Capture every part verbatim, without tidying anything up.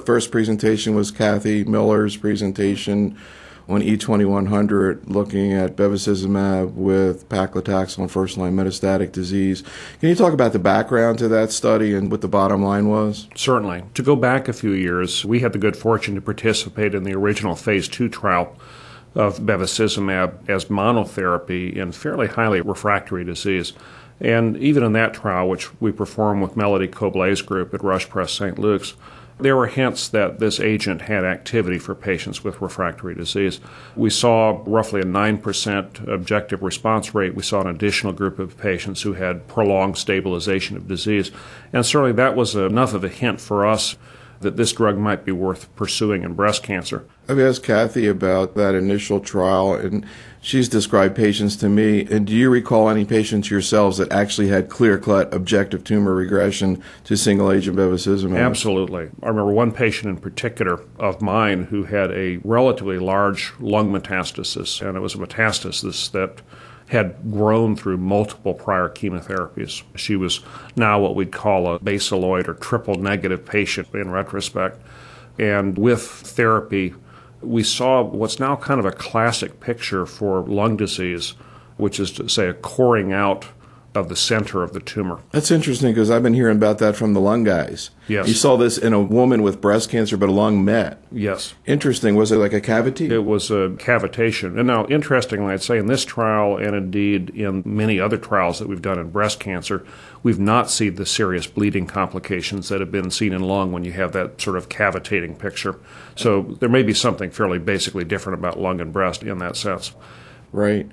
first presentation was Kathy Miller's presentation on E twenty-one hundred, looking at bevacizumab with paclitaxel in first-line metastatic disease. Can you talk about the background to that study and what the bottom line was? Certainly. To go back a few years, we had the good fortune to participate in the original phase two trial of bevacizumab as monotherapy in fairly highly refractory disease. And even in that trial, which we performed with Melody Koblay's group at Rush Press Saint Luke's, there were hints that this agent had activity for patients with refractory disease. We saw roughly a nine percent objective response rate. We saw an additional group of patients who had prolonged stabilization of disease. And certainly that was enough of a hint for us that this drug might be worth pursuing in breast cancer. I've asked Kathy about that initial trial, and she's described patients to me. And do you recall any patients yourselves that actually had clear-cut objective tumor regression to single-agent bevacizumab? Absolutely. I remember one patient in particular of mine who had a relatively large lung metastasis, and it was a metastasis that had grown through multiple prior chemotherapies. She was now what we'd call a basaloid or triple negative patient in retrospect. And with therapy, we saw what's now kind of a classic picture for lung disease, which is to say a coring out of the center of the tumor. That's interesting because I've been hearing about that from the lung guys. Yes. You saw this in a woman with breast cancer, but a lung met. Yes. Interesting. Was it like a cavity? It was a cavitation. And now, interestingly, I'd say in this trial and indeed in many other trials that we've done in breast cancer, we've not seen the serious bleeding complications that have been seen in lung when you have that sort of cavitating picture. So there may be something fairly basically different about lung and breast in that sense. Right.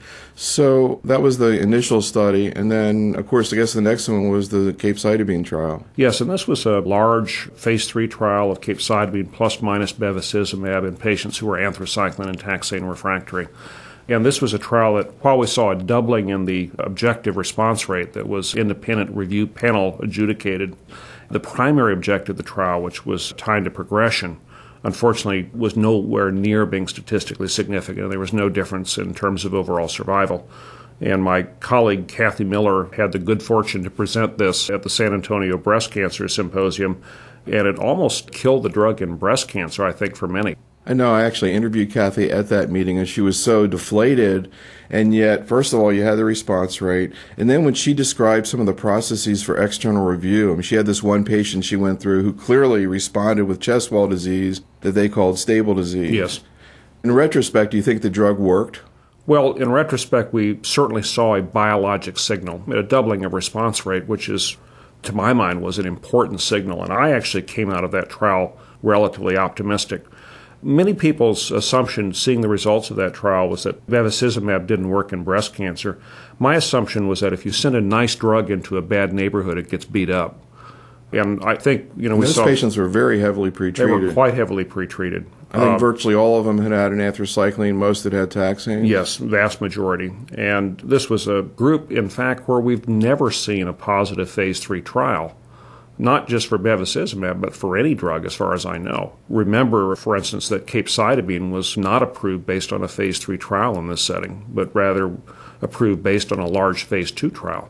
So that was the initial study. And then, of course, I guess the next one was the capecitabine trial. Yes, and this was a large phase three trial of capecitabine plus minus bevacizumab in patients who were anthracycline and taxane refractory. And this was a trial that, while we saw a doubling in the objective response rate that was independent review panel adjudicated, the primary objective of the trial, which was time to progression, unfortunately was nowhere near being statistically significant. There was no difference in terms of overall survival. And my colleague Kathy Miller had the good fortune to present this at the San Antonio Breast Cancer Symposium, and it almost killed the drug in breast cancer, I think, for many. I know I actually interviewed Kathy at that meeting, and she was so deflated. And yet, first of all, you had the response rate. And then when she described some of the processes for external review, I mean, she had this one patient she went through who clearly responded with chest wall disease that they called stable disease. Yes. In retrospect, do you think the drug worked? Well, in retrospect, we certainly saw a biologic signal, a doubling of response rate, which is, to my mind, was an important signal. And I actually came out of that trial relatively optimistic. Many people's assumption, seeing the results of that trial, was that bevacizumab didn't work in breast cancer. My assumption was that if you send a nice drug into a bad neighborhood, it gets beat up. And I think, you know, we Those saw... Those patients were very heavily pretreated. They were quite heavily pretreated. I think um, virtually all of them had had an anthracycline, most had had taxane. Yes, vast majority. And this was a group, in fact, where we've never seen a positive phase three trial. Not just for bevacizumab, but for any drug, as far as I know. Remember, for instance, that capecitabine was not approved based on a phase three trial in this setting, but rather approved based on a large phase two trial.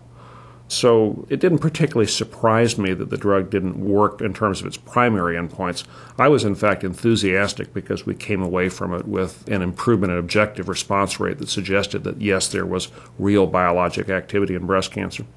So it didn't particularly surprise me that the drug didn't work in terms of its primary endpoints. I was, in fact, enthusiastic because we came away from it with an improvement in objective response rate that suggested that, yes, there was real biologic activity in breast cancer.